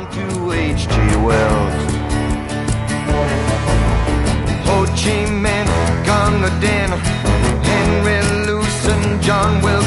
on to H.G. Wells. Ho Chi Minh, Gunga Din, Henry Luce and John Wilkes.